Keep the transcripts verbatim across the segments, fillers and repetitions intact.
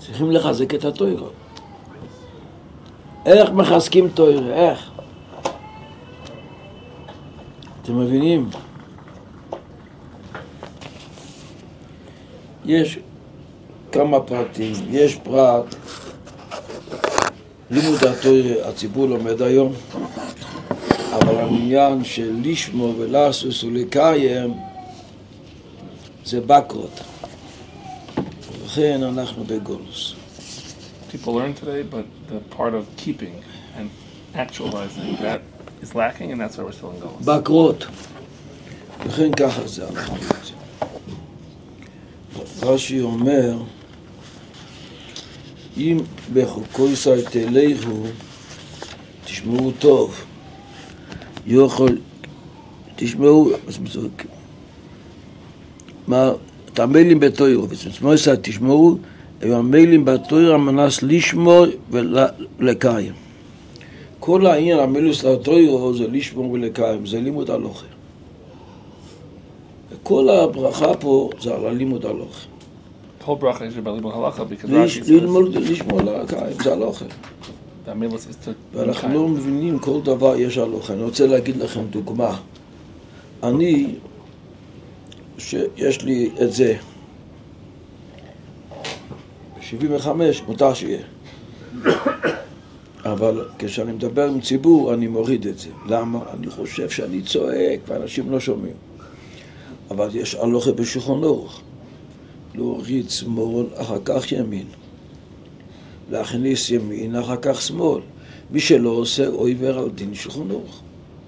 צריכים לחזק את התורה. איך מחזקים תורה? איך? אתם מבינים? יש כמה פרטים. יש פרט, לימוד התורה הציבור לומד היום, אבל העניין של לשמור ולעשות ולקיים זה בקרות. לכן אנחנו בגולוס. People learn today, but the part of keeping and actualizing that is lacking, and that's why we're still in Golus. בקרות. לכן ככה זה אנחנו רוצים. רש"י אומר, אם בחוקוי סייתלכו תשמעו טוב, יוכל, תשמעו, מה, את המיילים בתוירו, וצמוסה תשמעו, הם המיילים בתוירו המנס לשמור ולקיים. כל העניין המיילים של התוירו זה לשמור ולקיים, זה לימוד הלוכה. וכל הברכה פה זה על הלימוד הלוכה. The whole bracha is about לימוד הלכה, because Rashi says לשמור ולקיים, זה הלוכה. the milas is to ואנחנו לא מבינים כל דבר יש הלוכה. אני רוצה להגיד לכם דוגמה. אני, שיש לי את זה, ב-שבעים וחמש מותר שיהיה. אבל כשאני מדבר עם ציבור, אני מוריד את זה. למה? אני חושב שאני צועק ואנשים לא שומעים. אבל יש הלוכה בשולחן אורוך. להוריד שמאל, אחר כך ימין. להכניס ימין, אחר כך שמאל. מי שלא עושה, הוא עיוור על דין שולחן אורוך.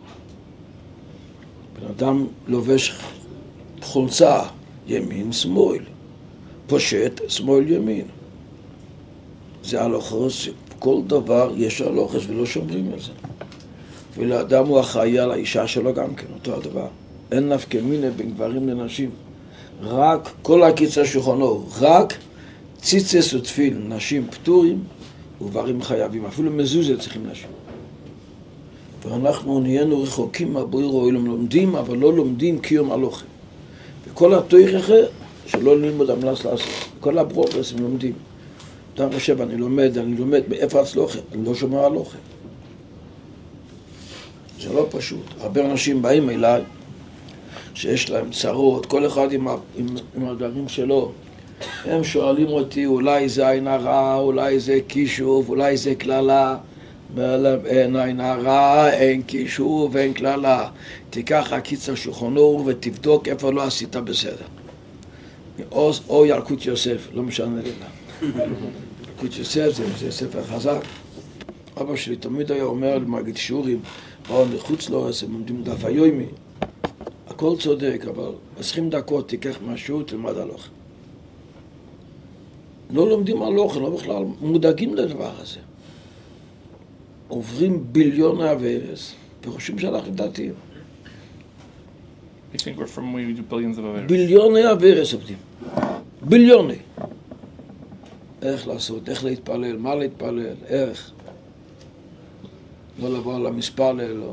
בן אדם לובש חולצה, ימין, שמאל. פושט, שמאל, ימין. זה הלוחס, כל דבר יש הלוחס ולא שומרים על זה. ולאדם הוא אחראי על האישה שלו גם כן, אותו הדבר. אין נפקא מינה בין גברים לנשים. רק כל הקיצה שולחנו, רק ציצס ותפיל, נשים פטורים וגברים חייבים. אפילו מזוזה צריכים נשים. ואנחנו נהיינו רחוקים מהבוירו, אילום לומדים, אבל לא לומדים קיום הלוכה. וכל התויכה שלא ללמוד המלס לעשות. כל הברוקס הם לומדים. אתה חושב, אני לומד, אני לומד, באיפה הצלוחה? אני לא שומר הלוכה. זה לא פשוט. הרבה אנשים באים אליי, שיש להם צרות, כל אחד עם, עם, עם הדברים שלו. הם שואלים אותי, אולי זה עין הרע, אולי זה קישוב, אולי זה כללה. אין עין הרע, אין קישוב, אין כללה. תיקח הקיצר שולחנו ותבדוק איפה לא עשית בסדר. או, או ילקוט יוסף, לא משנה לי. ילקוט יוסף זה, זה ספר חזק. אבא שלי תמיד היה אומר למגיד שיעורים, באו מחוץ לארץ, הם עומדים דף היומי. הכל צודק, אבל עשרים דקות תיקח משהו, תלמד הלוכה. לא לומדים הלוכה, לא בכלל מודאגים לדבר הזה. עוברים ביליוני אברס, וחושבים שאנחנו דתיים. We think we're from we do billions of averos. ביליוני אברס עובדים. ביליוני. איך לעשות, איך להתפלל, מה להתפלל, איך. לא לבוא על המספלל, לא.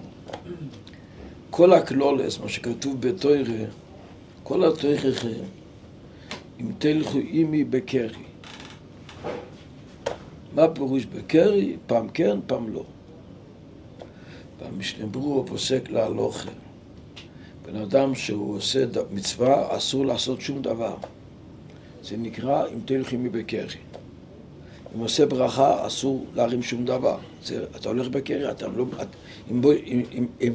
כל הכלולס, מה שכתוב בתורה, כל התויכה, אם תלכו עמי בקרי. מה פירוש בקרי? פעם כן, פעם לא. במשנה ברורה פוסק להלוכה. בן אדם שהוא עושה מצווה, אסור לעשות שום דבר. זה נקרא אם תלכו עמי בקרי. אם עושה ברכה, אסור להרים שום דבר. זה, אתה הולך בקרי, אתה לא... אם בוא... אם... אם, אם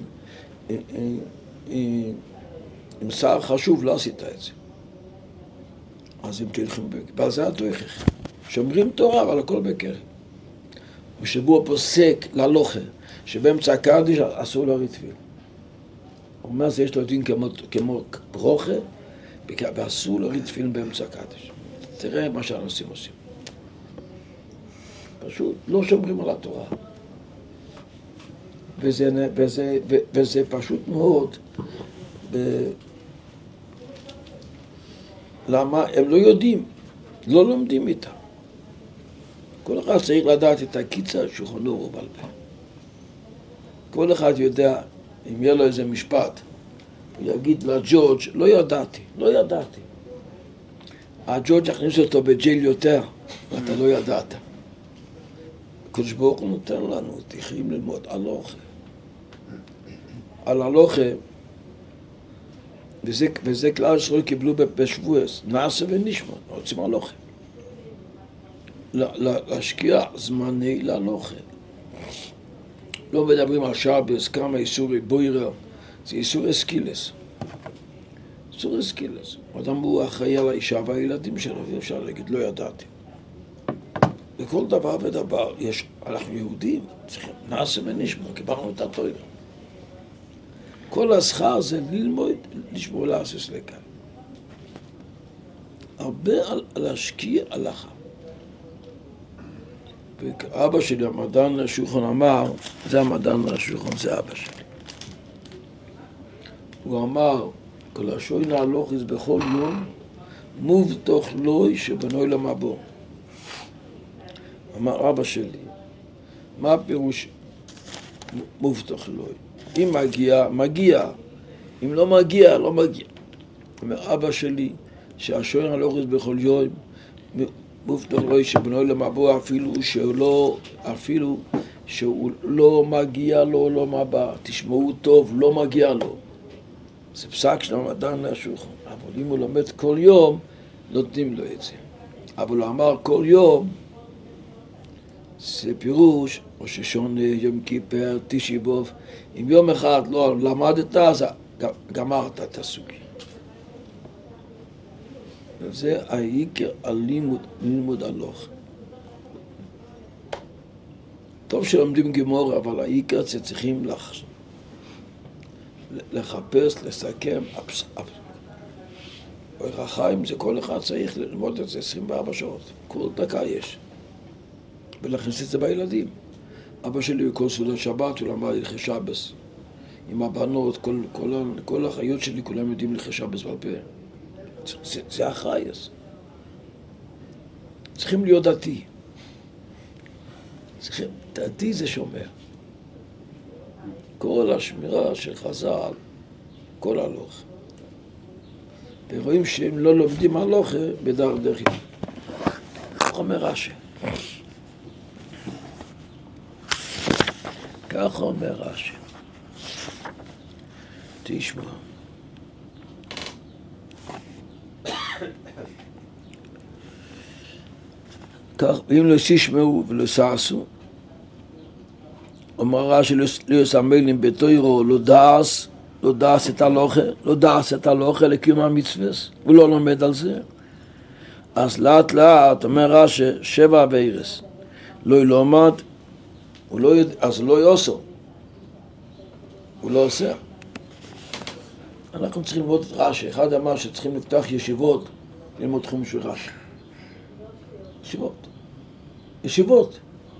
עם שר חשוב לא עשית את זה. אז אם תלכם בקרי, זה התויכך. שומרים תורה, אבל הכל בקרי. ושבוע פוסק ללוכה, שבאמצע הקדיש אסור להוריד תפילה. הוא אומר, זה יש לו דין כמו, כמו ברוכה, ואסור להוריד תפילה באמצע הקדיש. תראה מה שהנושאים עושים. פשוט לא שומרים על התורה. וזה, וזה, וזה פשוט מאוד. ב... למה? הם לא יודעים, לא לומדים איתם. כל אחד צריך לדעת את הקיצה שולחנו ובעל פה. כל אחד יודע, אם יהיה לו איזה משפט, הוא יגיד לג'ורג' לא ידעתי, לא ידעתי. הג'ורג' הכניס אותו בג'ייל יותר, ואתה לא ידעת. הקדוש ברוך הוא נותן לנו, תחיים ללמוד הלוכה. על הלוכה, וזה, וזה כלל ישראל קיבלו בשבועס, נעשה ונשמע, רוצים הלוכה. להשקיע זמני להלוכה. לא מדברים על שבת, כמה איסורי בוירה, זה איסורי סקילס. איסורי סקילס. אדם הוא אחראי על האישה והילדים שלו, ואפשר להגיד, לא ידעתי. בכל דבר ודבר, יש, אנחנו יהודים, צריכים, נעשה ונשמע, קיבלנו את התורה. כל השכר זה ללמוד, לשמור לעשות לכאן. הרבה על, על להשקיע הלכה. ואבא שלי, המדען השולחן אמר, זה המדען השולחן, זה אבא שלי. הוא אמר, כל השוי נהלוכיס בכל יום, מובטח לוי שבנוי למבוא. אמר אבא שלי, מה הפירוש מובטח לוי? אם מגיע, מגיע. אם לא מגיע, לא מגיע. אומר אבא שלי, שהשוי נהלוכיס בכל יום, מובטח לוי שבנוי למבוא, אפילו שהוא לא, אפילו שהוא לא מגיע לו, לא מבא. תשמעו טוב, לא מגיע לו. זה פסק של המדען השולחן. אבל אם הוא לומד כל יום, נותנים לו את זה. אבל הוא אמר כל יום, זה פירוש, ראש השונה, יום כיפר, תשעה באב. אם יום אחד לא למדת, אז גמרת את הסוגיה. וזה העיקר על לימוד, לימוד הלוך. טוב שלומדים גמור, אבל העיקר זה צריכים לחשוב. לחפש, לסכם, רחיים זה כל אחד צריך ללמוד את זה עשרים וארבע שעות, כל דקה יש, ולהכניס את זה בילדים. אבא שלי בכל סעודת שבת, הוא למד הלכי שבס, עם הבנות, כל, כל, כל החיות שלי, כולם יודעים הלכי שבס בעל פה. זה, זה החייס. צריכים להיות דתי. צריכים, דתי זה שומר. כל השמירה של חז"ל, כל הלוך. ורואים שהם לא לומדים הלוך בדרדרים. כך אומר רש"י. כך אומר רש"י. תשמע. כך, אם לא תשמעו ולא תעשו, אומר רש"י, לא יסמלים בתוירו, לא דעס, לא דעס את הלוכה, לא דעס את הלוכה לקיום המצוות, הוא לא לומד על זה. אז לאט לאט, אומר רש"י, שבע בערס, לא ילומד, הוא לא יודע, אז לא יעשה, הוא לא עושה. אנחנו צריכים ללמוד את רש"י, אחד אמר שצריכים לפתח ישיבות, ללמוד תחום של רש"י. ישיבות. ישיבות.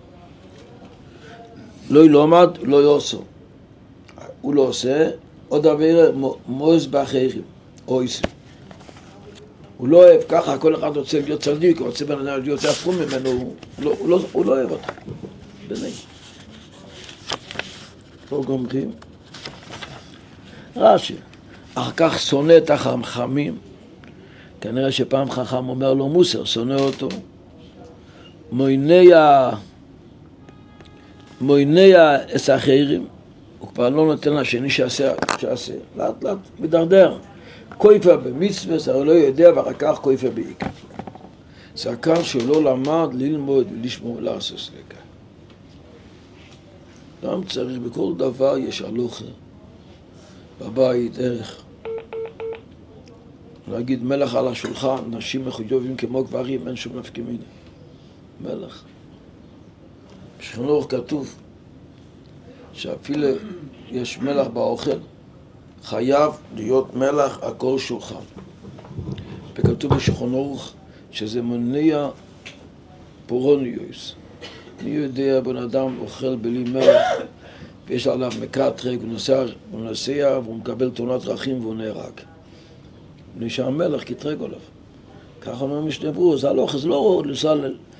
לא ילומד, לא יעשו. הוא לא עושה, עוד עביר מויז באחרים, או איסי. הוא לא אוהב ככה, כל אחד רוצה להיות צדיק, הוא רוצה בן אדם להיות צפון ממנו, הוא לא, הוא לא, הוא לא אוהב אותה. בני. לא גומרים. רש"י. אחר כך שונא את החכמים, כנראה שפעם חכם אומר לו מוסר, שונא אותו. מויניה, מויניה את האחרים, הוא כבר לא נותן לשני שעשה, שעשה, לאט לאט מדרדר. כויפה במצווה, זה לא יודע, ואחר כך כויפה בעיקר. זה הכר שלא למד ללמוד ולשמור לעשות לכאן. גם צריך, בכל דבר יש הלוכה. בבית, ערך. להגיד מלך על השולחן, נשים מחויבים כמו גברים, אין שום נפקא מינה. מלך. בשולחן כתוב שאפילו יש מלך באוכל, חייב להיות מלך על כל שולחן. וכתוב בשולחן אורך שזה מונע פורוניוס. אני יודע, בן אדם אוכל בלי מלך, ויש עליו מקטרק, הוא נוסע, הוא נוסע והוא מקבל תאונת דרכים והוא נהרג. בלי שהמלך קטרק עליו. ככה אומר משנה ברורה, זה הלוך, זה לא לנסוע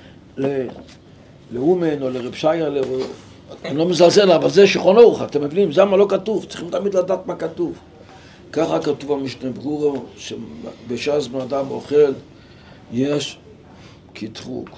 לאומן או לרב שיה, אני לא מזלזל, אבל זה שולחן אורך, אתם מבינים? זה מה לא כתוב, צריכים תמיד לדעת מה כתוב. ככה כתוב במשנה ברורה, שבש"ס בן אדם אוכל יש קטרוג.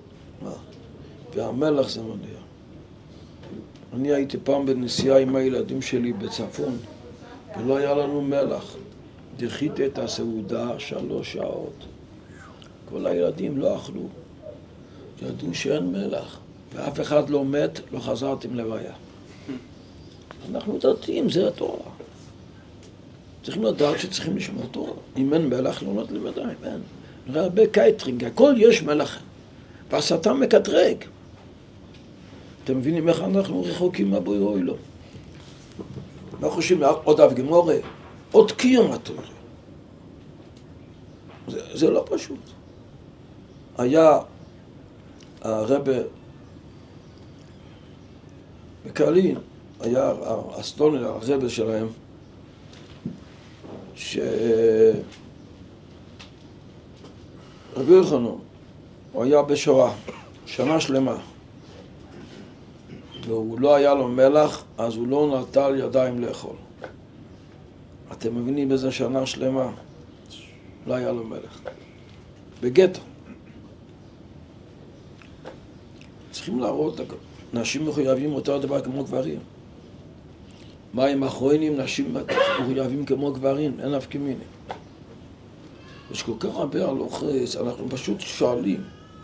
והמלח זה מניע. אני הייתי פעם בנסיעה עם הילדים שלי בצפון, ולא היה לנו מלח. דחיתי את הסעודה שלוש שעות. כל הילדים לא אכלו. ידעו שאין מלח. ואף אחד לא מת, לא חזרתם לוויה. אנחנו דתיים, זה התורה. צריכים לדעת שצריכים לשמור תורה. אם אין מלח, לא נותנים ידיים, אין. נראה הרבה קייטרינג, הכל יש מלח. והשטן מקטרג. אתם מבינים איך אנחנו רחוקים מהבורא או לא? מה חושבים? עוד אב גמורה, עוד קיום התורה. זה, זה לא פשוט. היה הרב בקרלין, היה הסטונר, הרב שלהם, שרבי יוחנן, הוא היה בשואה, שנה שלמה. והוא לא היה לו מלח, אז הוא לא נטל ידיים לאכול. אתם מבינים באיזה שנה שלמה? לא היה לו מלח. בגטו. צריכים להראות, נשים מחויבים אותו דבר כמו גברים. מים אחרונים, נשים מחויבים כמו גברים, אין אף כמיני. יש כל כך הרבה הלוחס, אנחנו פשוט שואלים.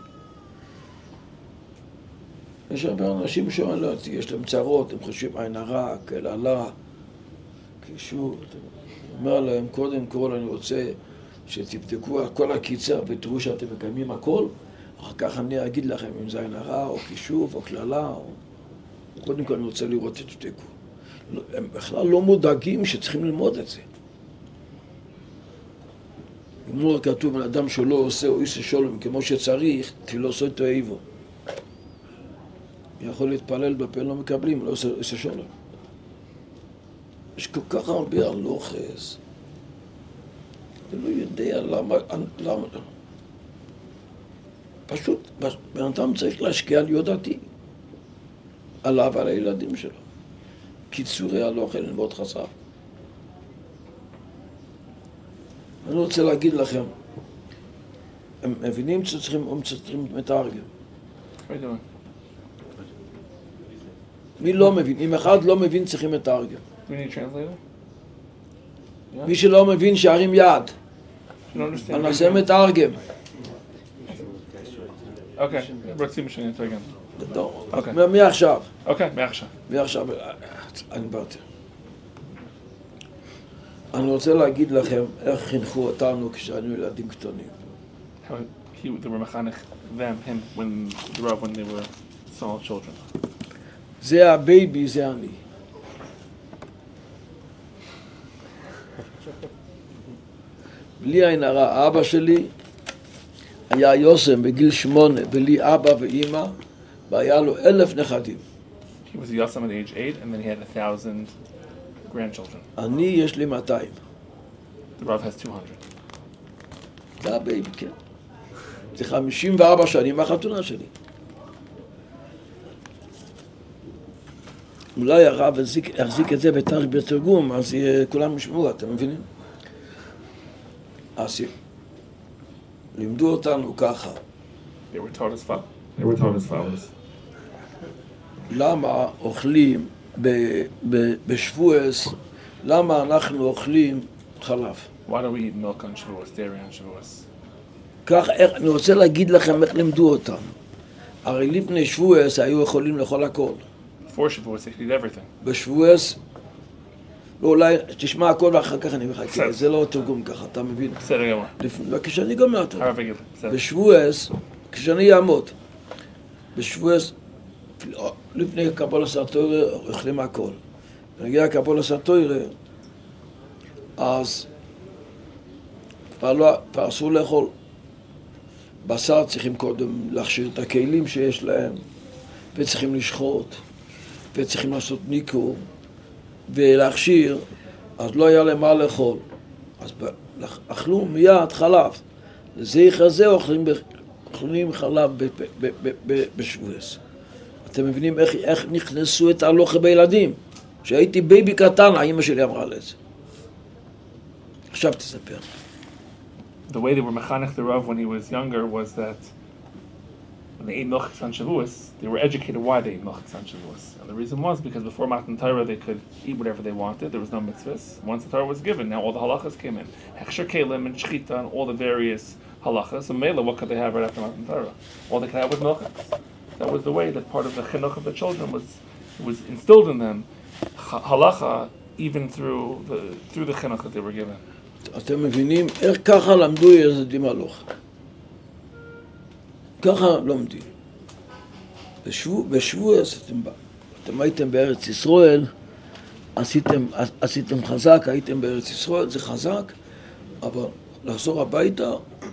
יש הרבה אנשים שואלים אותי, יש להם צרות, הם חושבים עין הרע, קללה, קישור. אומר להם, קודם כל אני רוצה שתבדקו על כל הקיצר ותראו שאתם מקיימים הכל, אחר כך אני אגיד לכם אם זה עין הרע או קישור או קללה. או... קודם כל אני רוצה לראות שתבדקו. הם בכלל לא מודאגים שצריכים ללמוד את זה. אם לא כתוב על אדם שלא עושה או עושה שולם כמו שצריך, תפילו עושה את האיבו. יכול להתפלל בפה, לא מקבלים, לא עושה, עושה שולם. יש כל כך הרבה הלוחס. אני לא יודע למה, למה. פשוט, בן אדם צריך להשקיע על יודעתי. עליו ועל הילדים שלו. קיצורי הלוחל, אני מאוד חסר. אני רוצה להגיד לכם, הם מבינים שצריכים, הם צריכים מתרגם. מי לא מבין? אם אחד לא מבין, צריכים מתרגם. מי שלא מבין, שערים יד. אני נעשה מתרגם. אוקיי, רוצים שאני אתרגם. מי עכשיו? אוקיי, מעכשיו. מעכשיו, אני באתי. אני רוצה להגיד לכם איך חינכו אותנו כשהיינו ילדים קטנים. How he, they were mechanech them, him, when they were when they were small children. זה הבייבי, זה אני. בלי עין הרע, אבא שלי היה יוסם בגיל שמונה, בלי אבא ואימא, והיה לו אלף נכדים. He was Yosem at age eight, and then he had a thousand grandchildren. אני יש לי מאתיים. The Rav has two hundred. זה הבייבי, כן. זה חמישים וארבע שנים מהחתונה שלי. אולי הרב יחזיק את זה בתרגום, אז כולם ישמעו, אתם מבינים? אז לימדו אותנו ככה. They were taught as follows. They were taught as follows. למה אוכלים בשבועס, למה אנחנו אוכלים חלב? Why do we eat milk on Shavuos, dairy on Shavuos? כך, אני רוצה להגיד לכם איך לימדו אותנו. הרי לפני שבועס היו יכולים לאכול הכל. Before Shavuos, they could eat everything. בשבועס, ואולי תשמע הכל ואחר כך אני מחכה, זה לא תרגום ככה, אתה מבין? בסדר גמור. וכשאני גומר אותו. הרב יגיד, בסדר. בשבועס, כשאני אעמוד, בשבועס, לפני קבלה סתוירה, אוכלים הכל. כשנגיע קבלה סתוירה, אז כבר לא, כבר אסור לאכול. בשר צריכים קודם להכשיר את הכלים שיש להם, וצריכים לשחוט, וצריכים לעשות ניקור, ולהכשיר, אז לא היה להם מה לאכול. אז אכלו מיד חלב. לזכר זה אוכלים, אוכלים חלב בשבועס. אתם מבינים איך, איך נכנסו את ההלוכה בילדים? כשהייתי בייבי קטן, האמא שלי אמרה לזה. עכשיו תספר. the way they were mechanech the Rav when he was younger was that when they ate milchik on Shavuos, they were educated why they ate milchik on Shavuos. And the reason was because before Matan Torah they could eat whatever they wanted. There was no mitzvahs. Once the Torah was given, now all the halachas came in. Hechsher kelim and shchita and all the various halachas. And Mela, what could they have right after Matan Torah? All they could have was milchik. That was the way that part of the chinuch of the children was was instilled in them, halacha, even through the through the chinuch that they were given. אתם מבינים איך ככה למדו ילדים הלוך. ככה לומדים. בשבוע אתם, אתם הייתם בארץ ישראל, עשיתם, עשיתם חזק, הייתם בארץ ישראל, זה חזק, אבל לחזור הביתה,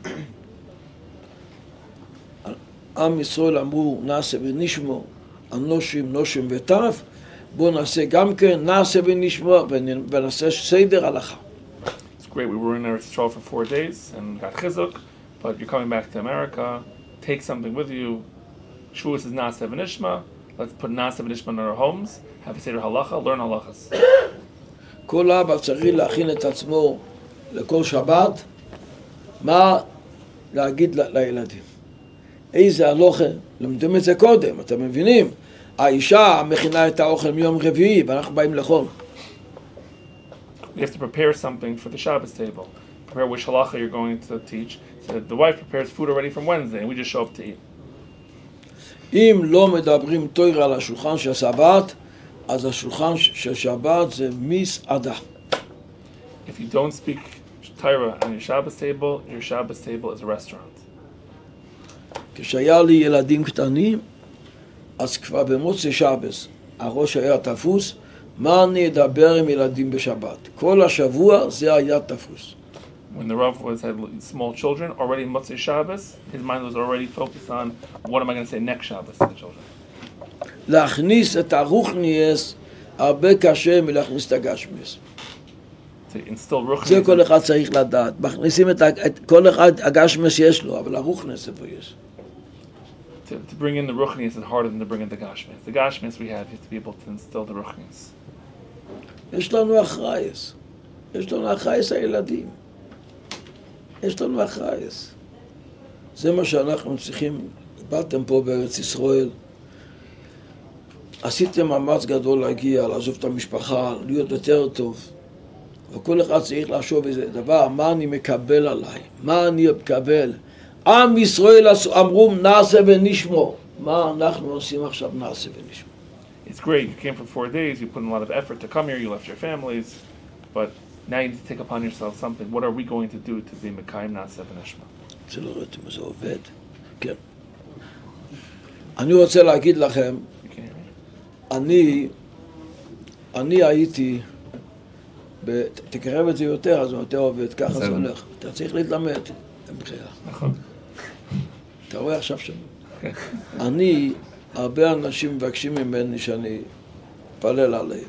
עם ישראל אמרו נעשה ונשמור, אנושים, נושים וטף, בואו נעשה גם כן, נעשה ונשמור, ונעשה סדר הלכה. Great, we were in Eretz Yisrael for four days and got chizuk, but you're coming back to America, take something with you. Shavuos is Na'aseh v'nishma. Let's put Na'aseh v'nishma in our homes, have a seder halacha, learn halachas. כל אבא צריך להכין את עצמו לכל שבת, מה להגיד לילדים. איזה הלוכה, למדים את זה קודם, אתם מבינים? האישה מכינה את האוכל מיום רביעי, ואנחנו באים לאכול. You have to prepare something for the Shabbos table. Prepare which halacha you're going to teach. So the wife prepares food already from Wednesday, and we just show up to eat. אם לא מדברים תורה על השולחן של שבת, אז השולחן של שבת זה מסעדה. If you don't speak Torah on your Shabbos table, your Shabbos table is a restaurant. כשהיה לי ילדים קטנים, אז כבר במוצאי שבת, הראש היה תפוס, מה אני אדבר עם ילדים בשבת? כל השבוע זה היה תפוס. When the Rav was had small children, already in Motzei Shabbos, his mind was already focused on what am I going to say next Shabbos to the children. להכניס את הרוחניאס הרבה קשה מלהכניס את הגשמיאס. To instill ruchnias. זה כל אחד צריך לדעת. מכניסים את כל אחד, הגשמיאס יש לו, אבל הרוחניאס איפה יש? To, to bring in the ruchnias is harder than to bring in the gashmias. The gashmias we have, you have to be able to instill the ruchnias. יש לנו אחרייס. יש לנו אחרייס הילדים. יש לנו אחרייס. זה מה שאנחנו צריכים. באתם פה בארץ ישראל. עשיתם מאמץ גדול להגיע, לעזוב את המשפחה, להיות יותר טוב. וכל אחד צריך לחשוב איזה דבר, מה אני מקבל עליי? מה אני מקבל? עם ישראל אמרו נעשה ונשמור. מה אנחנו עושים עכשיו נעשה ונשמור? It's great. You came for four days. You put in a lot of effort to come here. You left your families. But now you need to take upon yourself something. What are we going to do to be Mekayim Na'aseh v'nishma? זה לא ראיתם, זה עובד. כן. אני רוצה להגיד לכם, אני, אני הייתי, תקרב את זה יותר, אז זה יותר עובד, ככה זה הולך. אתה צריך להתלמד, בחירה. נכון. אתה רואה עכשיו שם. אני, הרבה אנשים מבקשים ממני שאני פלל עליהם.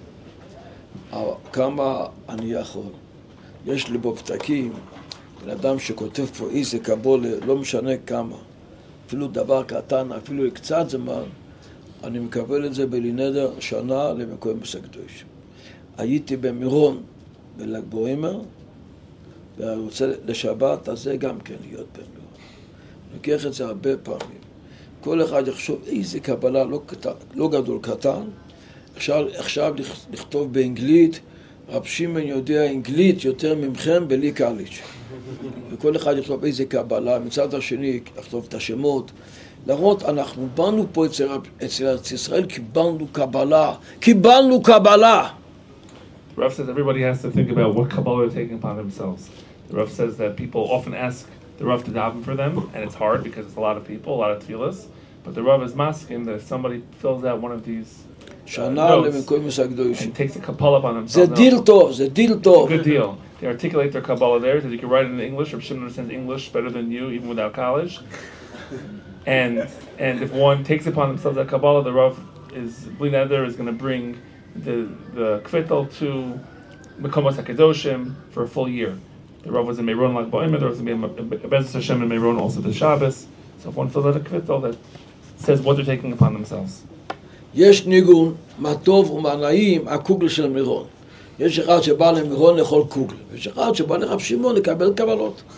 כמה אני יכול. יש לי בו פתקים, בן אדם שכותב פה איזה קבולה, לא משנה כמה. אפילו דבר קטן, אפילו קצת זמן, אני מקבל את זה בלינדר שנה למקום בסקדוש. הייתי במירון, בל"ג בעומר, ואני רוצה לשבת, אז זה גם כן להיות במירון. אני לוקח את זה הרבה פעמים. כל אחד יחשוב איזה קבלה, לא, קטן, לא גדול קטן, עכשיו, עכשיו לכתוב באנגלית, רב שמעון יודע אנגלית יותר ממכם בלי קליץ'. וכל אחד יכתוב איזה קבלה, מצד השני יכתוב את השמות. להראות, אנחנו באנו פה אצל, אצל ארץ ישראל, קיבלנו קבלה, קיבלנו קבלה. The Rav says everybody has to think about what Kabbalah they're taking upon themselves. The Rav says that people often ask the Rav to daven for them, and it's hard because it's a lot of people, a lot of tefillas. But the Rav is masking that if somebody fills out one of these uh, notes and takes a Kabbalah upon themselves, זה דיל טוב, זה דיל טוב. It's a good deal. They articulate their Kabbalah there, that you can write it in English, or Shimon understands English better than you, even without college. And and if one takes upon themselves that Kabbalah, the Rav is, Bli Neder is going to bring the the Kvittel to Mekomos HaKadoshim for a full year. The Rav was in Meiron Lag Ba'omer, there was going to be a Be'ez Hashem in Meiron also the Shabbos. So if one fills out a Kvittel that says what they're taking upon themselves. יש ניגון, מה טוב ומה נעים, הקוגל של מירון. יש אחד שבא למירון לאכול קוגל, ויש אחד שבא לרב שמעון לקבל קבלות.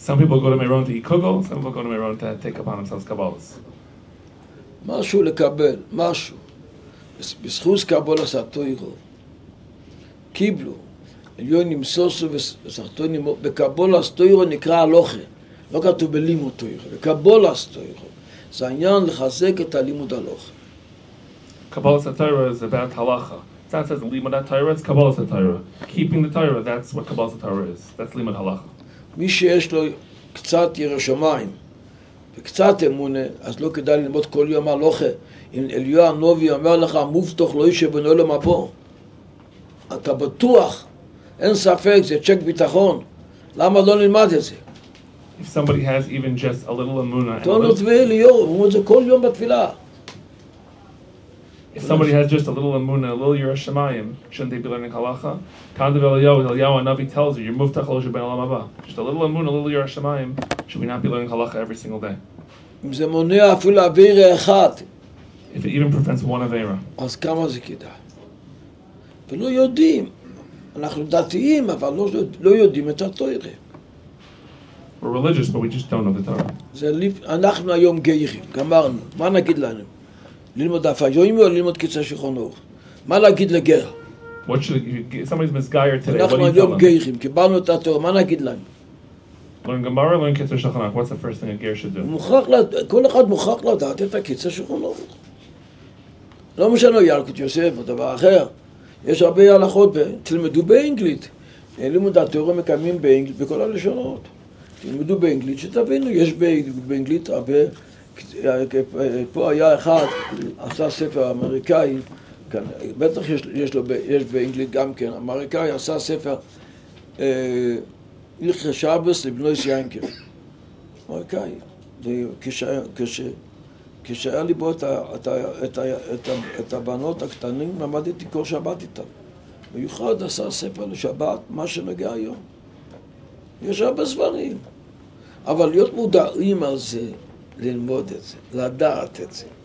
Some people go to Meron to eat kugel, some people go to Meron to take upon themselves Kabbalahs. משהו לקבל, משהו. בזכות קבולת התורה. קיבלו. עליון ימסוסו וסחתו נימו. בקבולת התורה נקרא הלוכה. לא כתוב בלימוד תורה. בקבולת התורה. זה העניין לחזק את הלימוד הלוכה. Kabbalas Torah is about halacha. It's not says limud Torah, it's Kabbalas Torah. Keeping the Torah, that's what Kabbalas Torah is. That's limud halacha. מי שיש לו קצת ירא שמיים וקצת אמונה, אז לא כדאי ללמוד כל יום הלוכה. אם אליהו הנביא אומר לך, מובטח לא ישב בנו למבוא. אתה בטוח, אין ספק, זה צ'ק ביטחון. למה לא נלמד את זה? If somebody has even just a little emunah, תונו תביאי ליאור, הוא אומר את זה כל יום בתפילה. If somebody has just a little emunah, a little Yerah Shemayim, shouldn't they be learning halacha? Kandav Eliyahu, Eliyahu Hanavi tells you, you're muftach lo ben olam haba. Just a little emunah, a little Yerah Shemayim, should we not be learning halacha every single day? אם זה מונע אפילו עבירה אחת, If it even prevents one avera. אז כמה זה כדאי? ולא יודעים. אנחנו דתיים, אבל לא, לא יודעים את התורה. We're religious, but we just don't know the Torah. זה, אנחנו היום גיירים, גמרנו. מה נגיד לנו? ללמוד דף היומי או ללמוד קיצר שולחן אורך? מה להגיד לגר? What should you, somebody's misguided today? What אנחנו do you tell היום them? גיירים, קיבלנו את התורה, מה נגיד להם? Learn Gemara, learn Kitzur Shulchan Aruch. What's the first thing a ger should do? מוכרח, כל אחד מוכרח לדעת את הקיצר שולחן אורך. לא משנה ילקוט יוסף או דבר אחר. יש הרבה הלכות, תלמדו באנגלית. לימוד התורה מקיימים באנגלית בכל הלשונות. תלמדו באנגלית שתבינו, יש באנגלית הרבה. פה היה אחד, עשה ספר אמריקאי, בטח יש, יש לו, יש באנגלית גם כן, אמריקאי עשה ספר הלכות שבס לבנוס ינקב. אמריקאי. וכשהיה לי בו את, את, את, את, את הבנות הקטנים, למדתי כל שבת איתם. מיוחד עשה ספר לשבת, מה שנגע היום. יש הרבה ספרים. אבל להיות מודעים על זה, ללמוד את זה, לדעת את זה.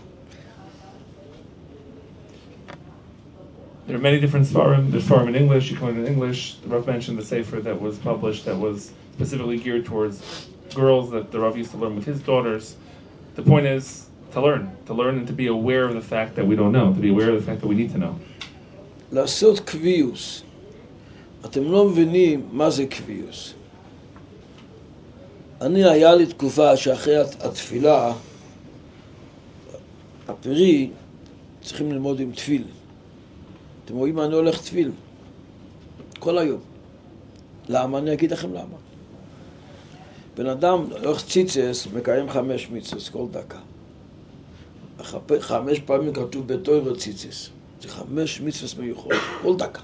There are many different Sfarim. There's Sfarim in English, you can learn in English. The Rav mentioned the Sefer that was published that was specifically geared towards girls that the Rav used to learn with his daughters. The point is to learn, to learn and to be aware of the fact that we don't know, to be aware of the fact that we need to know. לעשות קביוס. אתם לא מבינים מה זה קביוס. אני היה לי תקופה שאחרי התפילה, הפרי, צריכים ללמוד עם תפיל. אתם רואים, אני הולך תפיל. כל היום. למה? אני אגיד לכם למה. בן אדם הולך ציצס, מקיים חמש מצווס כל דקה. חמש פעמים כתוב בתורה ציצס. זה חמש מצווס מיוחד, כל דקה.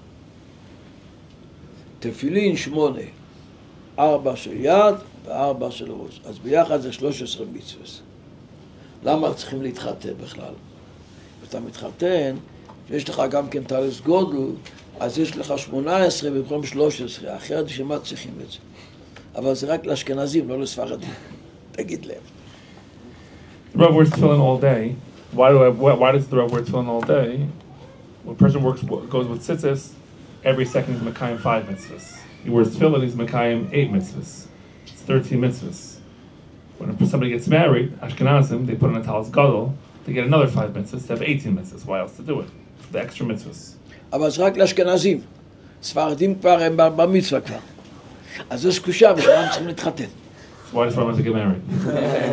תפילין שמונה. ארבע של יד וארבע של ראש. אז ביחד זה שלוש עשרה מצווס. למה צריכים להתחתן בכלל? אתה מתחתן, יש לך גם כן טלס גודל, אז יש לך שמונה עשרה במקום שלוש עשרה, אחרת שמה צריכים את זה. אבל זה רק לאשכנזים, לא לספרדים. תגיד להם. The Rav wears tefillin all day. Why do I? Why, why does the Rav wear tefillin all day? When a person works goes with tzitzis, every second he's Mekayim five mitzvahs. He wears tefillin, he's Mekayim eight mitzvahs. It's thirteen mitzvahs. When somebody gets married, Ashkenazim, they put on a talis gadol, they get another five mitzvahs, they have eighteen mitzvahs. Why else to do it? The extra mitzvahs. אבל זה רק לאשכנזים. ספרדים כבר הם במצווה כבר. אז זו סקושה, ושם צריכים להתחתן. Why does Rav have to get married?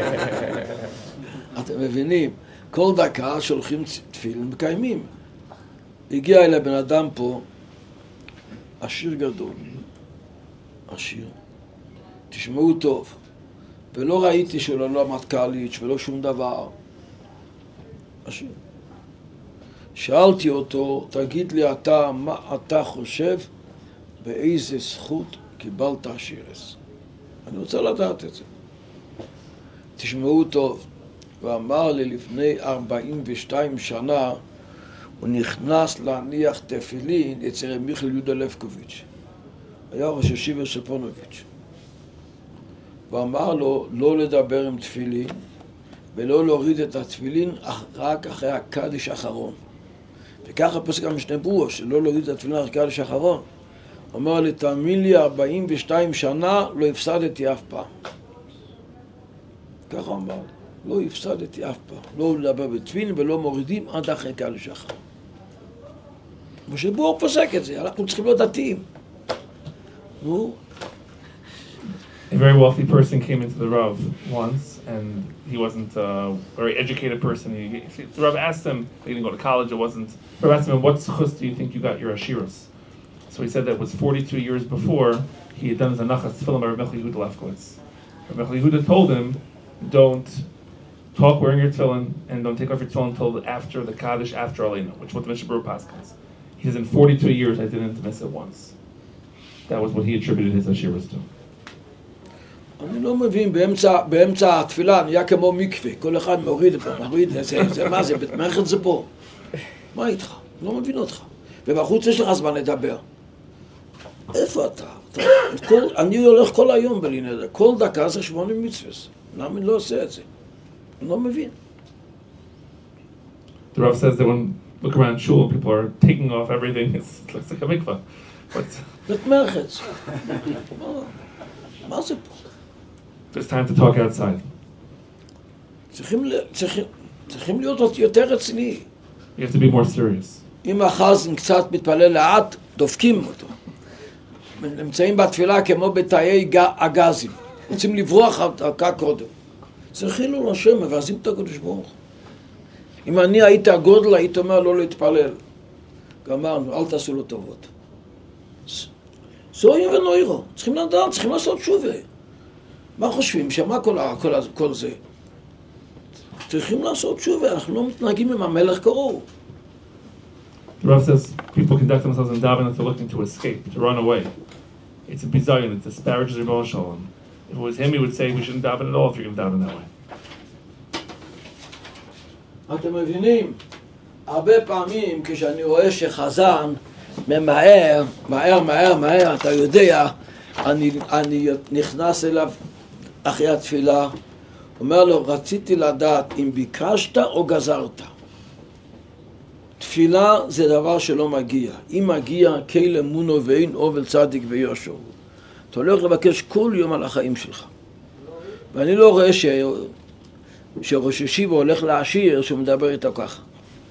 אתם מבינים, כל דקה שולחים תפילין מקיימים. הגיע אל הבן אדם פה, עשיר גדול, עשיר, תשמעו טוב, ולא ראיתי שלא לא מתקליץ' ולא שום דבר, עשיר. שאלתי אותו, תגיד לי אתה, מה אתה חושב, באיזה זכות קיבלת עשירס? אני רוצה לדעת את זה. תשמעו טוב. ואמר לי לפני ארבעים ושתיים שנה, הוא נכנס להניח תפילין אצל מיכאל יהודה לבקוביץ'. היה ראש ישיבה של פונוביץ'. ואמר לו לא לדבר עם תפילין, ולא להוריד את התפילין רק אחרי הקדש האחרון. וככה פסק המשנה ברורה, שלא להוריד את התפילין אחרי הקדש האחרון. אומר לי, תאמין לי, ארבעים ושתיים שנה לא הפסדתי אף פעם. ככה אמר, לא הפסדתי אף פעם. לא לדבר בתפילין ולא מורידים עד אחרי קהל שחר. משה בור פוסק את זה, אנחנו צריכים להיות דתיים. נו. A very wealthy person came into the Rav once, and he wasn't a very educated person. He, he, the Rav asked him, he didn't go to college, it wasn't... The Rav asked him, what zchus do you think you got your Ashiros? So he said that it was forty-two years before he had done his Anachas Tefillin by Rabbi Michal Yehuda Lefkowitz. Rabbi Michal Yehuda told him, don't talk wearing your tefillin, and don't take off your tefillin until after the Kaddish, after Aleinu, which is what the Mishnah Berurah Paskins. He says, in forty-two years, I didn't miss it once. That was what he attributed his Ashiros to. אני לא מבין, באמצע, באמצע התפילה נהיה כמו מקווה, כל אחד מוריד פה, מוריד, זה, זה מה זה, מערכת זה פה. מה איתך? לא מבין אותך. ובחוץ יש לך זמן לדבר. איפה אתה? אתה כל, אני הולך כל היום בלי נדר, כל דקה זה שמונה מצווס. למה אני לא עושה את זה? אני לא מבין. The Rav says that when you look around shul and people are taking off everything, it's, it looks like a mikvah. But זאת מערכת. מה זה פה? It's time to talk outside. צריכים, צריכים, צריכים להיות יותר רציני. You have to be more serious. אם החזן קצת מתפלל לאט, דופקים אותו. נמצאים בתפילה כמו בתאי הגזים. רוצים לברוח דקה קודם. צריכים לו לשם, מבזים את הקדוש ברוך. אם אני הייתי הגודל, הייתי אומר לא להתפלל. גמרנו, אל תעשו לו טובות. זוהי ונוירו. צריכים לדעת, צריכים לעשות שובה. מה חושבים? שמה כל, כל, כל זה? צריכים לעשות שובה, אנחנו לא מתנהגים עם המלך קרוב. The Rav says people conduct themselves in davening if they're looking to escape, to run away. It's a bizayon, it disparages Rebbe Shalom. If it was him, he would say we shouldn't daven at all if you're going to daven that way. אתם מבינים? הרבה פעמים כשאני רואה שחזן ממהר, מהר, מהר, מהר, אתה יודע, אני, אני נכנס אליו אחרי התפילה, אומר לו, רציתי לדעת אם ביקשת או גזרת. תפילה זה דבר שלא מגיע. אם מגיע, קהיל אמונו ואין אובל צדיק ויושר. אתה הולך לבקש כל יום על החיים שלך. ואני לא רואה ש... שראש ישיבה הולך לעשיר שהוא מדבר איתו ככה.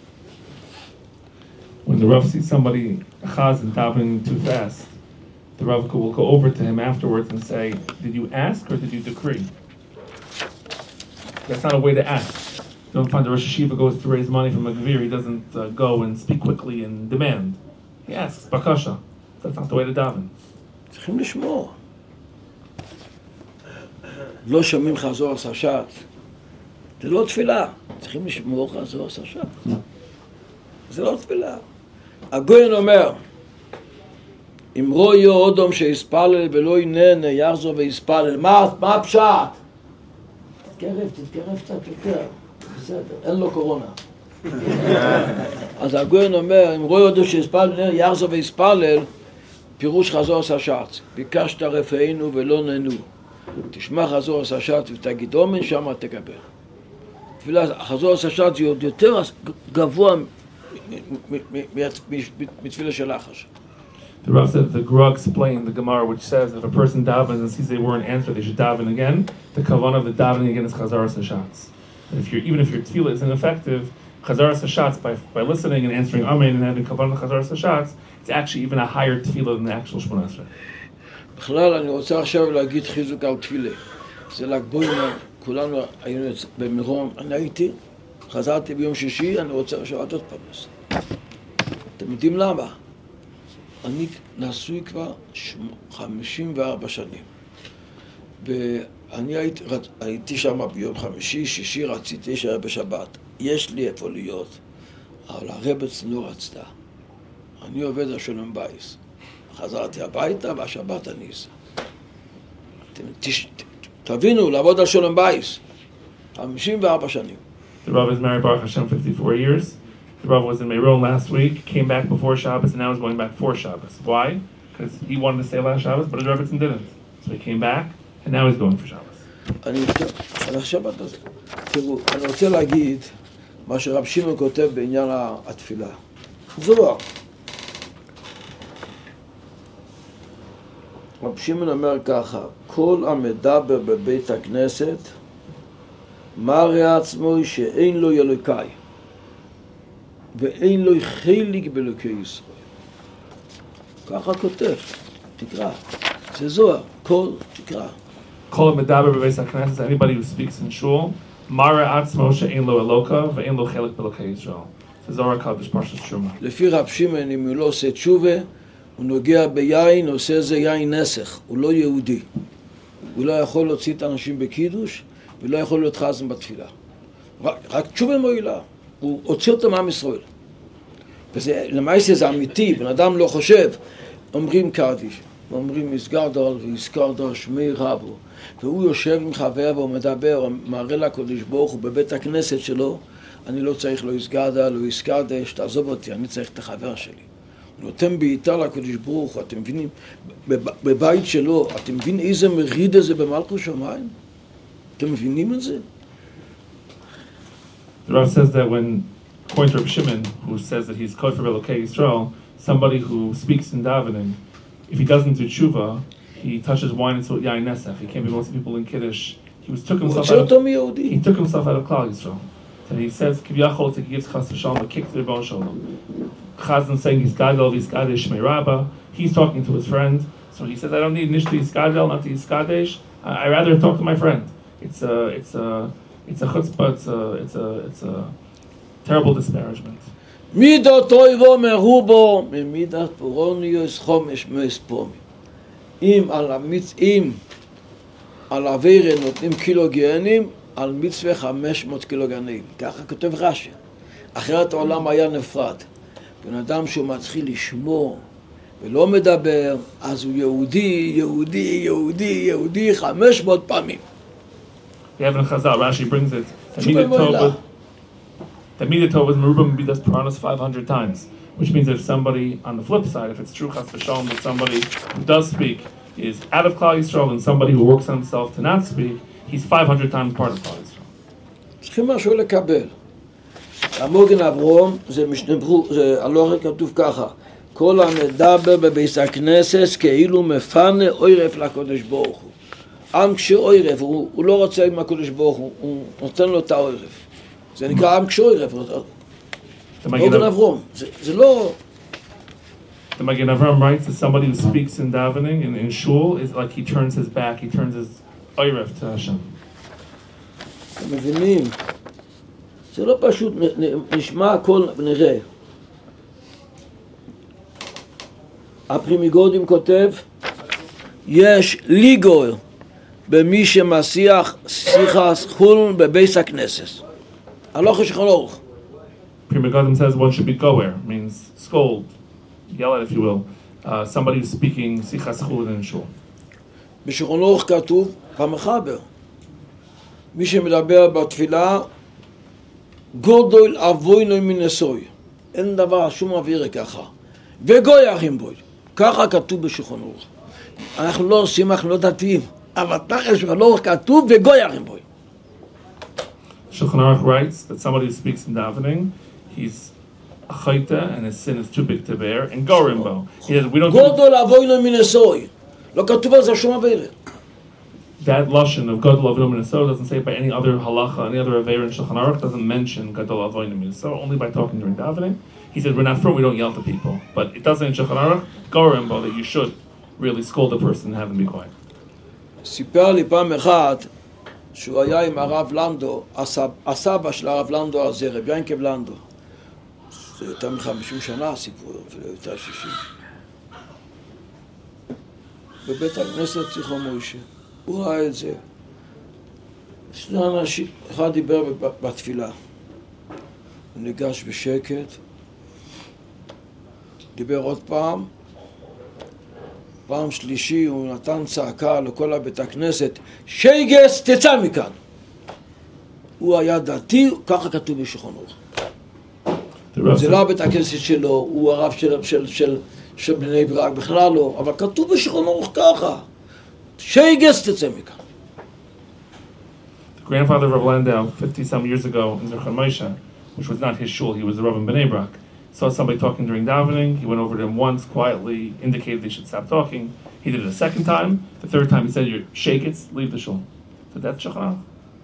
When the Rav sees somebody, a chazan, davening too fast, the Rav will go over to him afterwards and say, did you ask or did you decree? That's not a way to ask. You don't find the Rosh Yeshiva goes to raise money from a gvir, he doesn't uh, go and speak quickly and demand. He asks, bakasha. That's not the way to daven. צריכים לשמוע. לא שומעים חזור הששת. זה לא תפילה. צריכים לשמור חזור הששת. זה לא תפילה. הגויין אומר, אם רואי אודום שיספלל ולא יננה, יחזור ויספלל. מה, מה הפשט? תתקרב, תתקרב קצת יותר. בסדר, אין לו קורונה. אז הגויין אומר, אם רואי אודום שיספלל, יחזור ויספלל, פירוש חזור הששת. ביקשת רפאינו ולא ננו. תשמע חזור הששת ותגיד אומן, שמה תקבל. תפילה, חזור הששת זה עוד יותר גבוה מתפילה של לחש. The Rav said the Gra explained the Gemara, which says if a person davens and sees they weren't answered, they should daven again. The kavanah of the davening again is chazaras hashatz. And if you're even if your tefillah is ineffective, chazaras hashatz by by listening and answering amen and having kavanah chazaras hashatz, it's actually even a higher tefillah than the actual shmona esrei. בכלל אני רוצה עכשיו להגיד חיזוק על תפילה. זה ל"ג בעומר, כולנו היינו במירון, אני הייתי, חזרתי ביום שישי, אני רוצה לשבת עוד פעם. אתם יודעים למה? אני נשוי כבר חמישים וארבע שנים. ואני הייתי, הייתי שם ביום חמישי, שישי, רציתי להישאר בשבת. יש לי איפה להיות, אבל הרבץ לא רצתה. אני עובד על שלום בייס. חזרתי הביתה, והשבת אני אסע. תבינו, לעבוד על שלום בייס. חמישים וארבע שנים. The Rav is married Baruch Hashem fifty-four years. The Rav was in Meiron last week, came back before Shabbos, and now he's going back for Shabbos. Why? Because he wanted to stay last Shabbos, but his Rebbetzin didn't. So he came back, and now he's going for Shabbos. אני רוצה, על השבת הזה, תראו, אני רוצה להגיד מה שרב שמעון כותב בעניין התפילה. זוהר. רב שמעון אומר ככה, כל המדבר בבית הכנסת מראה עצמו שאין לו אלוקי ואין לו חלק באלוקי ישראל. ככה כותב, תקרא, זה זוהר, כל תקרא. כל המדבר בבית הכנסת, anybody who speaks in shul, מראה עצמו שאין לו אלוקה ואין לו חלק באלוקי ישראל. זה זוהר הקדוש פרשת תרומה. לפי רב שמעון, אם הוא לא עושה תשובה, הוא נוגע ביין, עושה איזה יין נסך, הוא לא יהודי. הוא לא יכול להוציא את האנשים בקידוש, ולא יכול להיות חזן בתפילה. רק, רק תשובה מועילה, הוא הוציא אותם מעם ישראל. וזה, למעשה זה אמיתי, בן אדם לא חושב, אומרים קדיש, אומרים מסגרדל ויסקרדל שמי רבו, והוא יושב עם חבר והוא מדבר, מראה לקדוש ברוך הוא בבית הכנסת שלו, אני לא צריך לו יסגרדל או יסקרדש, תעזוב אותי, אני צריך את החבר שלי. הוא נותן בעיטה לקדוש ברוך הוא, אתם מבינים, בבית שלו, אתם מבינים איזה מריד זה במלכות שמיים? אתם מבינים את זה? The Rav says that when, according to Reb Shimon, who says that he's Kofer Elokei Yisrael, somebody who speaks in davening, if he doesn't do tshuva, he touches wine into yain nesef. He can't be most people in Kiddush. He was took himself out of, he took himself out of Klal Yisrael. So he says, Kiviyachol, he gives Chas v'Shalom a kick to the Rebbeinu Shalom. Chazan saying he's Gadol, he's Gadesh Shmei Rabbah. He's talking to his friend. So he says, I don't need Nishti Yisgadol, not the Yisgadesh. I rather talk to my friend. It's a, it's a, it's a chutzpah, it's a, it's a, it's a terrible disparagement. מידות אויבו מרובו, ממידת פורוניוס חומש מספומי. אם על המצ... אם על אווירה נותנים קילוגרמים, על מצווה חמש מאות קילוגרמים. ככה כותב רש"י. אחרת העולם היה נפרד. בן אדם שהוא מתחיל לשמור ולא מדבר, אז הוא יהודי, יהודי, יהודי, יהודי, חמש מאות פעמים. We have in Chazal, Rashi brings it. The Midat Tov was Merubah Midas Puranas five hundred times, which means that if somebody, on the flip side, if it's true Chas v'Shalom that somebody who does speak is out of Klal Yisrael and somebody who works on himself to not speak, he's five hundred times part of Klal Yisrael. צריכים משהו לקבל. המוגן אברום, זה משנברו, זה הלוחר כתוב ככה, כל המדבר בבית הכנסת כאילו מפנה אוירף לקודש ברוך הוא. עם כשאוירף, הוא, הוא לא רוצה עם הקודש ברוך הוא, הוא נותן לו את האוירף. זה נקרא עם כשאוירף. מוגן אברום, זה, זה לא... The Magen Avram writes that somebody who speaks in davening in, in shul is like he turns his back, he turns his oiref to Hashem. אתם מבינים? זה לא פשוט, נשמע הכל, נראה. הפרימיגודים כותב, יש ליגור במי שמסיח שיחה חולן בבית הכנסת. הלוך שכון אורך. Primigodim says one should be goer, means scold, yell at if you will, uh, somebody who's speaking sichas chulin in shul. בשכון אורך כתוב, במחבר. מי שמדבר בתפילה, גודל אבוינו מנסוי. אין דבר, שום אוויר ככה. וגוי אחים בוי. ככה כתוב בשכון אורך. אנחנו לא עושים, אנחנו לא דתיים. אבל תחת שכון אורך כתוב וגוי אחים בוי. Shulchan Aruch writes that somebody who speaks in davening, he's a chayta and his sin is too big to bear, and gorimbo. He says, we don't גודל אבוינו מנסוי. לא כתוב על זה שום אוויר. That lashon of Gadol Avinu Minaso doesn't say it by any other halacha, any other aver in Shulchan Aruch doesn't mention Gadol Avinu Minaso, only by talking during davening. He said, we're not from, we don't yell to people. But it doesn't in Shulchan Aruch, gorimbo, that you should really scold a person and have them be quiet. סיפר לי פעם אחת שהוא היה עם הרב לנדו, הסבא של הרב לנדו הזה, רב ינקב לנדו. זה יותר מ-חמישים שנה הסיפור, אפילו יותר שישים. בבית הכנסת ציחו מוישה. הוא ראה את זה. שני אנשים, אחד דיבר בתפילה. הוא ניגש בשקט, דיבר עוד פעם, פעם שלישי הוא נתן צעקה לכל הבית הכנסת, שייגס תצא מכאן. הוא היה דתי, ככה כתוב בשולחן ערוך. זה לא הבית הכנסת שלו, הוא הרב של, של, של, של בני ברק, בכלל לא, אבל כתוב בשולחן ערוך ככה. שייגס תצא מכאן. The grandfather of Rav Landau, fifty some years ago in Zerchan Moshe, which was not his shul, he was the Rav in Bnei Brak, saw somebody talking during davening. He went over to them once, quietly indicated they should stop talking. He did it a second time. The third time he said, "You shake it, leave the shul." So that's Shulchan Aruch.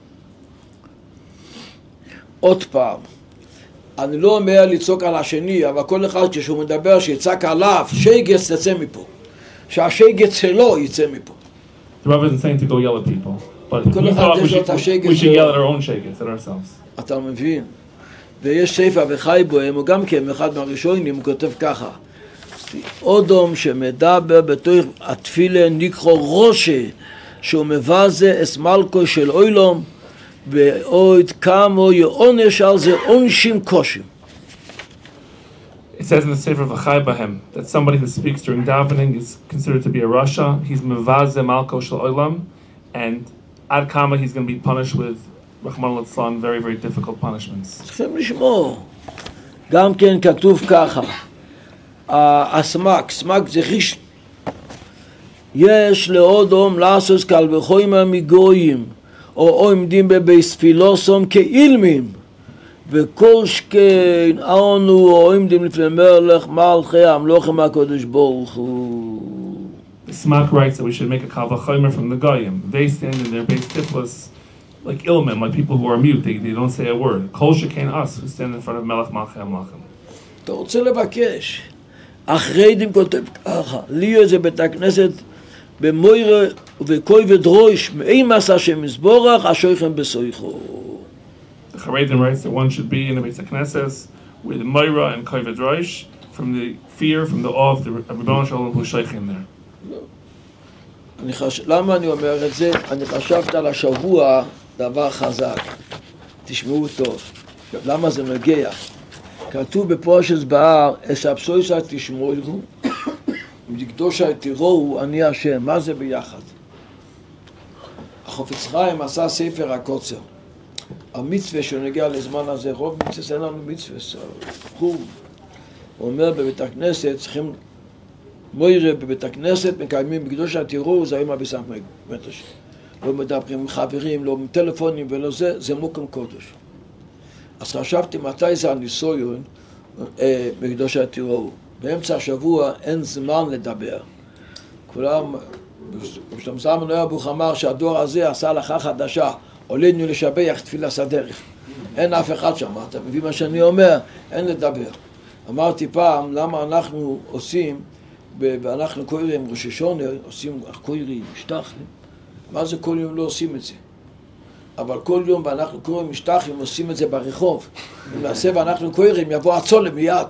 עוד פעם, אני לא אומר לצעוק על השני, אבל כל אחד כשהוא מדבר שיצעק עליו, שייגץ תצא מפה. שהשייגץ שלו יצא מפה. The Rav isn't saying to go yell at people, but we thought we should, we should yell at our own shaygetz, at ourselves. אתה מבין? ויש ספר וחי בוהם, הוא גם כן, אחד מהראשונים, הוא כותב ככה, אודום שמדבר בתוך התפילה נקחו ראשה, שהוא מבזה את מלכו של אוילום, ועוד כמה יעונש על זה עונשים קושים. It says in the Sefer V'chai Bahem that somebody who speaks during davening is considered to be a rasha. He's mevaze malko shel olam, and ad kama he's going to be punished with Rahman al-Islam, very, very difficult punishments. צריכים לשמור. גם כן כתוב ככה, הסמק, סמק זה חיש. יש לאודום לעשות קל וחומר מגויים, או עומדים בבייס פילוסום כאילמים, וכל שכן אנו עומדים לפני מלך מלכי המלוכים הקודש ברוך הוא. The Smak writes that we should make a kal v'chomer from the goyim. They stand in their base tiflis like ilmen, like people who are mute. They, they don't say a word. Kol sheken us who stand in front of melech malchei hamlachim. אתה רוצה לבקש, החרדים כותב ככה, לי זה בית הכנסת במוירה ובקוי ודרוש, מאין מסע שמסבורך, השויכם בסויכו. The Charedim writes that one should be in the Beis HaKnesses with Moira and Koi V'droish from the fear, from the awe of the Rebbeinu Shalom who shaykhim there. אני חש... למה אני אומר את זה? אני חשבת על השבוע דבר חזק. תשמעו טוב. למה זה מגיע? כתוב בפרשת בהר, אספסויסה תשמעו, וקדושה תראו אני השם. מה זה ביחד? החפץ חיים עשה ספר הקוצר. המצווה שנגיע לזמן הזה, רוב מצווה, אין לנו מצווה. הוא אומר בבית הכנסת, צריכים מוירה בבית הכנסת, מקיימים בקדושה תראו, זה היום הביסם מקדש. לא מדברים עם חברים, לא עם טלפונים ולא זה, זה מוקם קודש. אז חשבתי מתי זה הניסויון אה, בקדושה תראו. באמצע השבוע אין זמן לדבר. כולם, בשלם נויה אבוך אמר שהדור הזה עשה הלכה חדשה, עלינו לשבח תפילת הדרך. אין אף אחד שם, אתה מבין מה שאני אומר? אין לדבר. אמרתי פעם, למה אנחנו עושים, ואנחנו קוראים ראש השונה, עושים קוראים משתחים, מה זה כל יום לא עושים את זה? אבל כל יום ואנחנו קוראים משתחים, עושים את זה ברחוב. אם נעשה ואנחנו קוראים, יבוא הצולם מיד.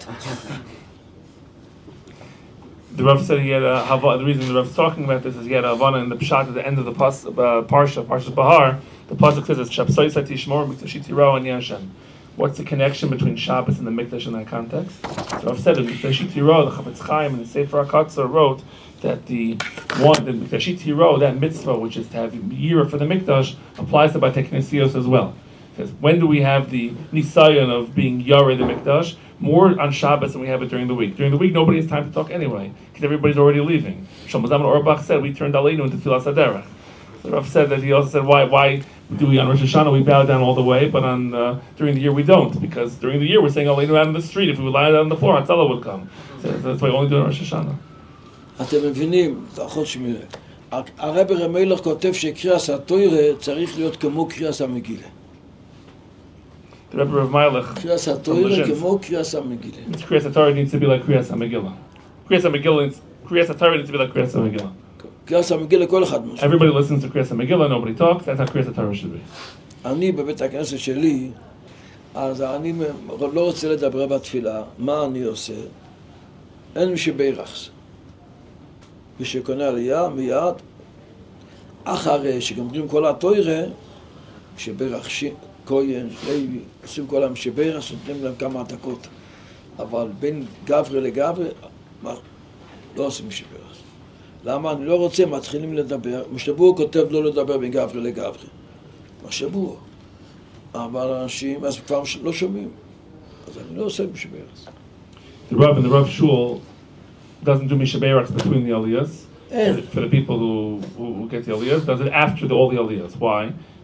The Rav said he had a Havana. The reason the Rav is talking about this is he had a Havana in the Pshat at the end of the pas, uh, Parsha, Parsha Bahar. The pasuk says it's Shabsoi Tishmor Mikdashi Tiro and Yashem. What's the connection between Shabbos and the Mikdash in that context? The Rav said in Mikdashi Tiro, the Chafetz Chaim and the Sefer HaKatzor wrote that the one, the Mikdashi Tiro, that mitzvah, which is to have Yira for the Mikdash, applies to Batei Knesios as well. Because when do we have the Nisayon of being Yara the Mikdash? More on Shabbos than we have it during the week. During the week, nobody has time to talk anyway, because everybody's already leaving. Shlomo Zalman Auerbach said, we turned Aleinu into Tfilas HaDerech. So Rav said that he also said, why why do we on Rosh Hashanah, we bow down all the way, but on uh, during the year we don't, because during the year we're saying Aleinu out on the street. If we would lie down on the floor, Hatzalah would come. So that's why we only do it on Rosh Hashanah. אתם מבינים, תחות שמירה. הרב רמילך כותב שקריאס התוירה צריך להיות כמו קריאס המגילה. The Rebbe of Meilech קריאס התוירה כמו קריאס המגילה. Kriyas HaTorah needs to be like Kriyas HaMegillah. Kriyas HaMegillah, Kriyas HaTorah needs to be like Kriyas HaMegillah. קריאס המגילה כל אחד משהו. Everybody listens to Kriyas HaMegillah, nobody talks. That's how Kriyas HaTorah should be. אני בבית הכנסת שלי, אז אני לא רוצה לדבר בתפילה, מה אני עושה? אין מי שביירחס. מי שקונה עלייה מיד, אחרי שגמרים כל התוירה, שביירחשים, כהן, לוי, עושים כל עם שביירחס, נותנים להם כמה דקות. אבל בין גברי לגברי, לא עושים שביירחס. למה? אני לא רוצה, מתחילים לדבר. משבוע כותב לא לדבר בין גברי לגברי. משבוע. אבל אנשים, אז כבר לא שומעים. אז אני לא עושה משביירחס. The Rav in the Rav Shul doesn't do Mishabeirachs between the Aliyahs. And for the people who, who, who get the Aliyahs, does it after the, all the Aliyahs. Why?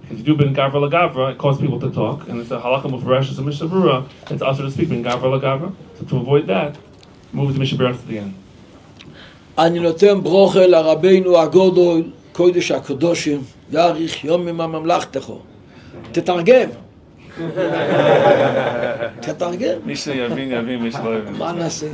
Because if you do ben gavra lagavra, it causes people to talk, and it's a halacha mufresh, a Mishnah Berurah, it's also to speak ben gavra lagavra. So to avoid that, move the Mishnah Berurah to the end. אני נותן ברוכה לרבינו הגדול, קודש הקדושים, יאריך יום מממלכתך. תתרגם. תתרגם. מי שיבין יבין, מי שלא יבין. מה נעשה?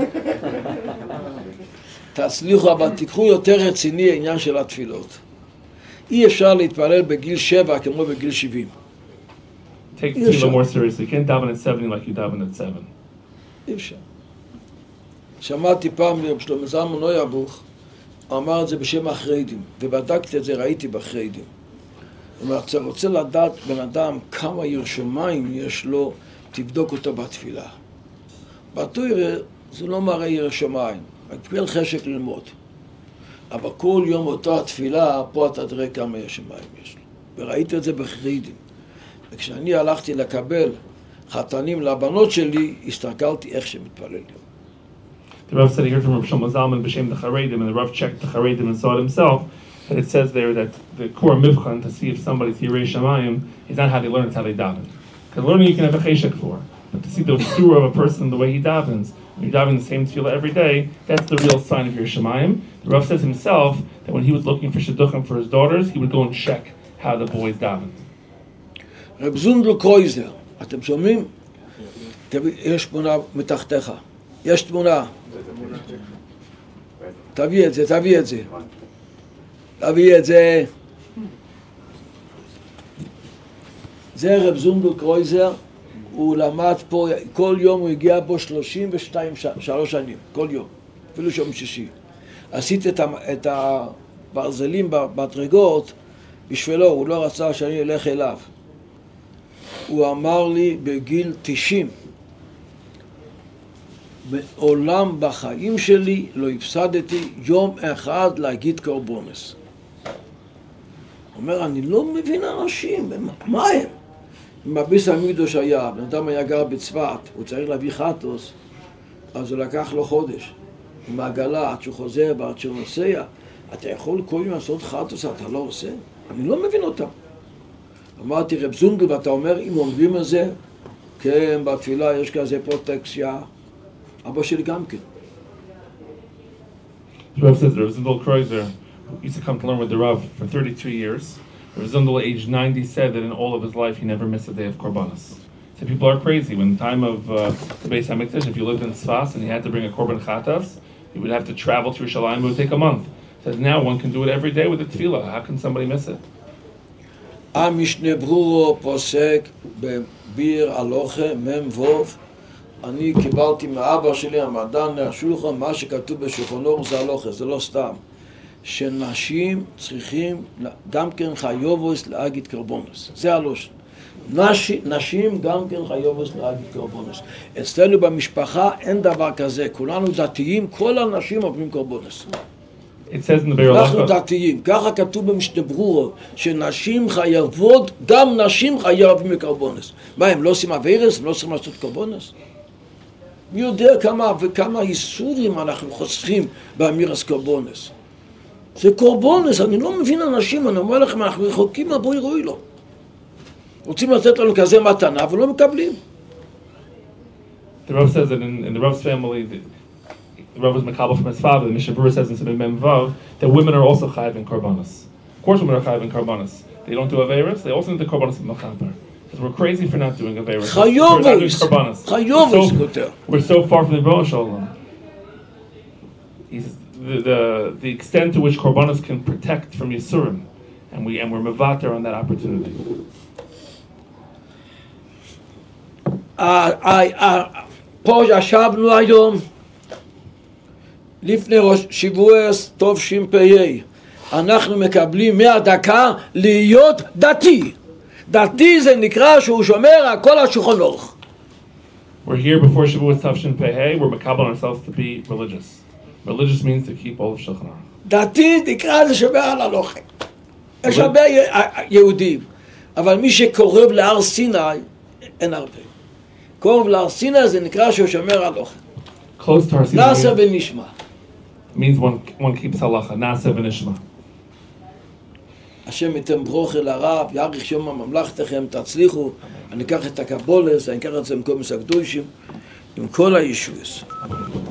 תצליחו, אבל תיקחו יותר רציני העניין של התפילות. אי אפשר להתפלל בגיל שבע כמו בגיל שבעים. Take tefillah more seriously. You can't daven at seventy like you daven at seven. אי אפשר. שמעתי פעם שלמה זלמן נויבוך, אמר את זה בשם החרדים, ובדקתי את זה, ראיתי בחרדים. הוא אומר, אתה רוצה לדעת בן אדם כמה ירושמים יש לו, תבדוק אותו בתפילה. בתורה זה לא מראה ירושמים, מקבל חשק ללמוד. אבל כל יום אותו התפילה, פה אתה תראה כמה ירושמים יש לו. וראיתי את זה בחרדים. וכשאני הלכתי לקבל חתנים לבנות שלי, הסתכלתי איך שמתפללים. The Rav said he heard from Rav Shlomo Zalman b'shem the Charedim, and the Rav checked the Charedim and saw it himself, that it says there that the core mivchan to see if somebody's Yirei Shamayim is not how they learn, it's how they daven. Because learning you can have a cheshek for, but to see the surah of a person the way he davens, when you're davening the same tefillah every day, that's the real sign of Yirei Shamayim. The Rav says himself that when he was looking for shidduchim for his daughters, he would go and check how the boys daven. רב זונדל קרויזר, אתם שומעים? יש תמונה מתחתיך. יש תמונה. תביא את זה, תביא את זה. תביא את זה. זה רב זונדל קרויזר, הוא למד פה, כל יום הוא הגיע פה שלושים ושתיים, שלוש שנים, כל יום, אפילו שום שישי. עשיתי את הברזלים במדרגות בשבילו, הוא לא רצה שאני אלך אליו. הוא אמר לי בגיל תשעים, מעולם בחיים שלי לא הפסדתי יום אחד להגיד קורבונס. הוא אומר, אני לא מבין אנשים, מה הם? אם הביס המקדוש היה, בן אדם היה גר בצפת, הוא צריך להביא חטוס, אז הוא לקח לו חודש. עם העגלה, עד שהוא חוזר ועד שהוא נוסע, אתה יכול כל יום לעשות חטוס, אתה לא עושה? אני לא מבין אותם. אמרתי, רב זונדל, ואתה אומר, אם אומרים את זה, כן, בתפילה יש כזה פרוטקציה, אבא שלי גם כן. The Rav says Rav Zundel Kreuzer used to come to learn with the Rav for thirty-two years. Rav Zundel, aged ninety, said that in all of his life he never missed a day of Korbanos. So people are crazy. When the time of uh, the Beis HaMikdash, if you lived in Tzfas and you had to bring a Korban Chatas, you would have to travel to Yerushalayim. It would take a month. He says now one can do it every day with the tefillah. How can somebody miss it? המשנה ברורו פוסק בביר הלוכה מ"ו. אני קיבלתי מאבא שלי המדען השולחן, מה שכתוב בשולחן אורוך זה הלוכה, זה לא סתם. שנשים צריכים גם כן חיובוס להגיד קורבנוס. זה הלושן. נשים גם כן חיובוס להגיד קורבנוס. אצלנו במשפחה אין דבר כזה. כולנו דתיים, כל הנשים עוברים קורבנוס. אנחנו דתיים, ככה כתוב במשנה ברורו, שנשים חייבות, גם נשים חייבים מקורבנוס. מה, הם לא עושים עבירס? הם לא צריכים לעשות קורבנוס? מי יודע כמה וכמה איסורים אנחנו חוסכים באמירס קורבנוס? זה קורבנוס, אני לא מבין אנשים, אני אומר לכם, אנחנו רחוקים מהבוי רואי לו. רוצים לתת לנו כזה מתנה, אבל לא מקבלים. The Rav says that in, in the Rav's family, the, the Rav was Makabel from his father, the Mishnah Berurah says in Siman Mem Vav, that women are also chayav in korbanos. Of course women are chayav in korbanos. They don't do averis, they also need the korbanos of Mechaber. Because we're crazy for not doing averis. Chayovos! Chayovos! So, we're so far from the Rebbe Shalom. He's the, the the extent to which korbanos can protect from Yisurim, and we and we're mevater on that opportunity. פה ישבנו היום לפני שבועס טוב שמפ"ה, אנחנו מקבלים מהדקה להיות דתי. דתי זה נקרא שהוא שומר על כל השולחן אורוך. We're here before Shavuos Tavshin Pehei. We're makabel ourselves to be religious. Religious means to keep all of Shulchan Aruch. דתי נקרא זה שומר על הלוכה. יש הרבה יהודים, אבל מי שקורב להר סיני אין הרבה. קורב להר סיני זה נקרא שהוא שומר על הלוכה. Close to Har Sinai נעשה ונשמע. means one one keeps halacha. Nasa v'nishma. השם ייתן ברוכה לרב, יאריך שומע ממלכתכם, תצליחו. אני אקח את הקבולס, אני אקח את זה עם כל מסע קדושים, עם כל הישועות.